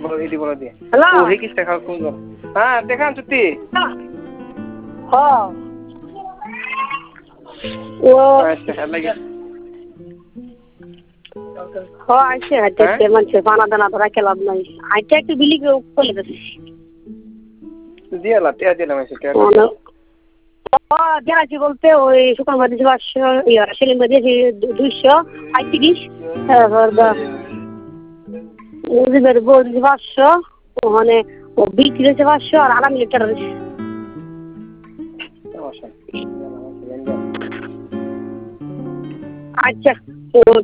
Idi bola dia. Hello. Oh, hiki sta khal kungo. Ha, dekhan chutti. Oh. Oh. Acha, lagi. Oh, acha, hatte manche fana dana dhara ke lab nai. Acha ekটু বিলি করে দিস। Dia la, dia la mese tia. দিয়েছি বলতে ওই শুক্রবার দিয়েছি 500 সেলিম দিয়েছি 235 মুজিবের বউ দিয়েছি 500 ওখানে ও বিক্রি হয়েছে 500 আর আলাম লিটার হয়েছে আচ্ছা